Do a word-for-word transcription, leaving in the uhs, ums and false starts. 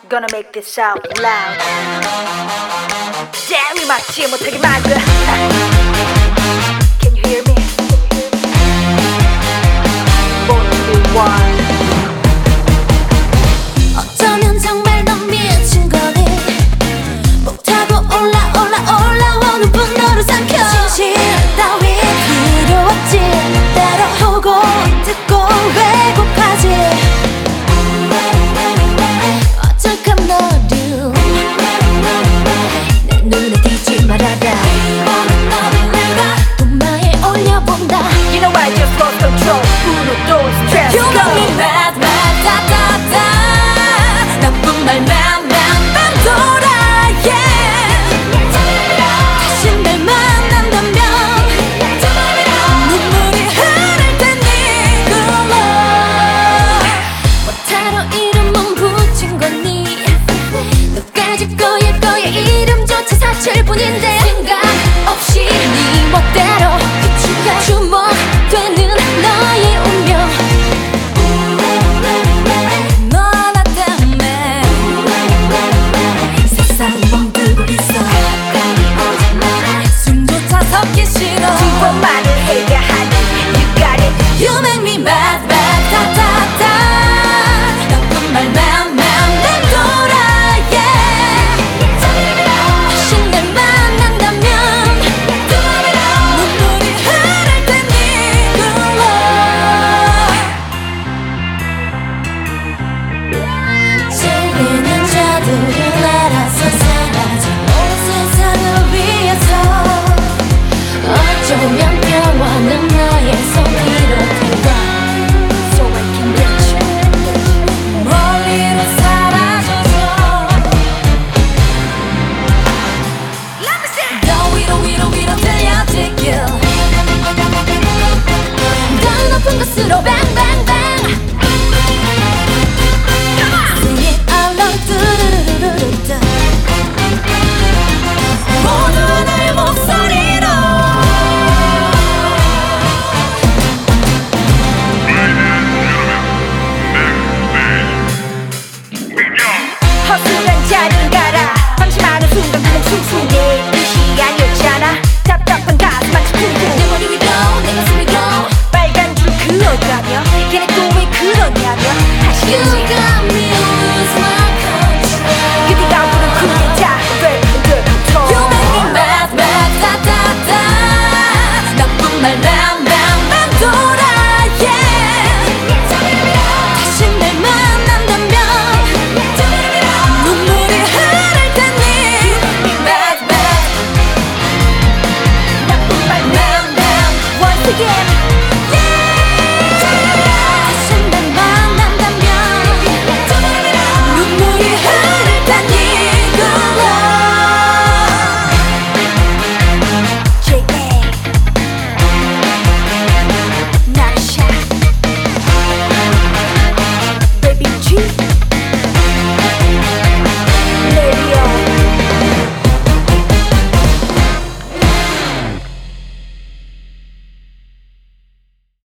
Gonna make this out loud. Damn, 이 막지 못하게 만들어. Can you hear me? four, three, one. 어쩌면 정말 넌 미친 거니. 못하고 올라 올라 올라오는 분노를 삼켜. 진실 따위 필요 없지. 따라오고 듣고 왜곡하지. 어쩔까 너도 내 눈에 띄지 말아라. 도마에 올려본다. You know I just lost control. Uno, dos, tres, You go. make me mad, mad, da, da, da. 나쁜 말만, 만, 만 돌아, yeah. 다시 날 만난다면 눈물이 흐를 테니 그걸로 뭐타로 이름은 붙인 거니. 너까지 거야 거야 이름조차 사실뿐인데 생각 없이 네 멋대로 주목되는 너의 운명. 너와 나 때문에 세상이 멍들고 있어. 숨조차 섞기 싫어. 진범만을 해야 하니 You got it. You make me mad, mad, da, da, da. 나쁜 말만, 만, 맴돌아, yeah. 다시 날 만난다면 눈물이 흐를 테니 그걸로 질리는 자들을 알아서 사라져. 온 세상을 위해서 어쩌면 평화는 나의 손길로 들어가. So I can get you. 멀리로 사라져서 Let me see. 더 위로 위로 위로 들려지길. 더 높은 곳으로 bang bang bang. Sing it along 뚜루루루루루. 모두 하나의 목소리로. 허술한 자리는 가라. 방심하는 순간 그냥 숭숭해. 뜻이 아니었잖아. 답답한 가슴 마치 쿵쿵. 내 머리 위로 내 가슴 위로. 빨간 줄 그어가며 걔네 또 왜 그러냐며 You 아시겠지? got me lose my control. 그대가 부른 그게 다 under control. You make me mad, mad, da, da, da. 나쁜 말만, 만, 만 돌아, yeah. 다시 날 만난다면 눈물이 흐를 테니 mad, mad. 나쁜 말만, 만. Once again